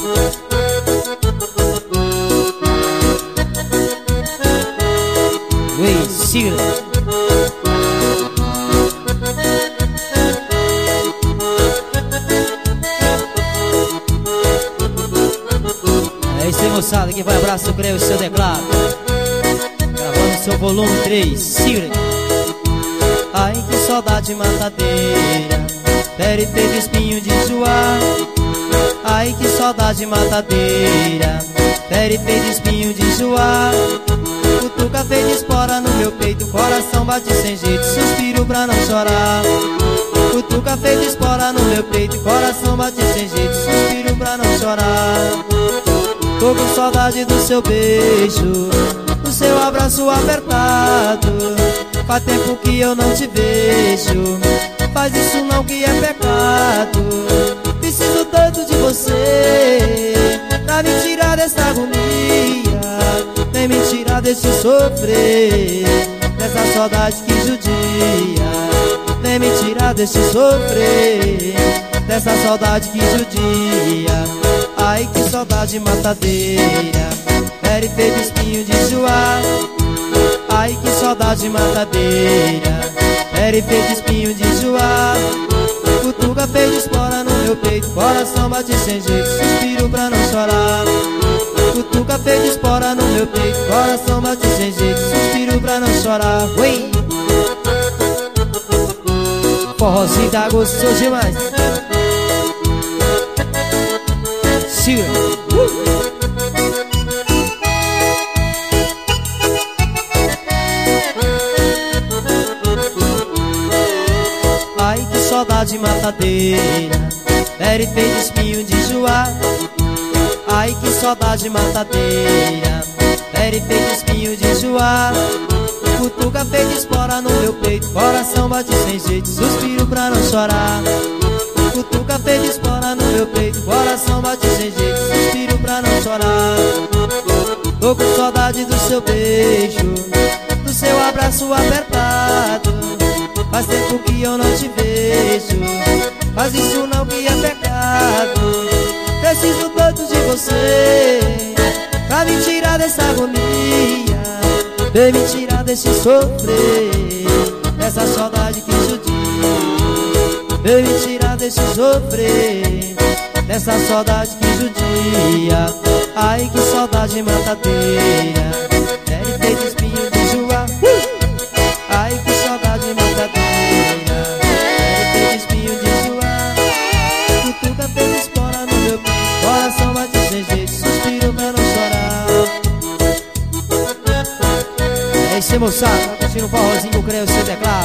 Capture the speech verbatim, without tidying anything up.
Ui, siga. É isso aí, moçada, quem vai abraço, eu creio o seu teclado, gravando seu volume três, siga. Ai, que saudade matadeira, pele feito espinho de joar. Ai, que saudade matadeira, pele feito espinho de joar. Cutuca feita espora no meu peito, coração bate sem jeito, suspiro pra não chorar. Cutuca feita espora no meu peito, coração bate sem jeito, suspiro pra não chorar. Tô com saudade do seu beijo, do seu abraço apertado. Faz tempo que eu não te vejo, faz isso não que é pecado. Preciso tanto de você pra me tirar dessa agonia, vem me tirar desse sofrer, dessa saudade que judia. Vem me tirar desse sofrer, dessa saudade que judia. Ai, que saudade matadeira, pele feito espinho de joar. Ai, que saudade matadeira, pele feito espinho de joar. Cutuca feito espora no meu peito, coração bate sem jeito, suspiro pra não chorar. Cutuca feito espora no meu peito, coração bate sem jeito, suspiro pra não chorar. Ui! Forrozinho tá gostoso demais. Siga. Uh! Ai, que saudade matadeira, pele feito espinho de joar. Ai, que saudade matadeira, pele feito espinho de joar. Cutuca feito espora no meu peito, coração bate sem jeito, suspiro pra não chorar. Cutuca feito espora no meu peito, coração bate sem jeito, suspiro pra não chorar. Tô com saudade do seu beijo, do seu abraço apertado. Faz tempo que eu não te vejo, faz isso não que é pecado. Preciso tanto de você pra me tirar dessa agonia, vem me tirar desse sofrer, dessa saudade que judia. Vem me tirar desse sofrer, dessa saudade que judia. Ai, que saudade matadeira, pele feito espinho de joar. Ai, que saudade matadeira, pele feito espinho de joar. Cutuca feito espora no meu peito, coração bate sem jeito, suspiro pra não chorar. É isso aí, moçada, tá curtindo o forrozinho, eu creio o seu teclado.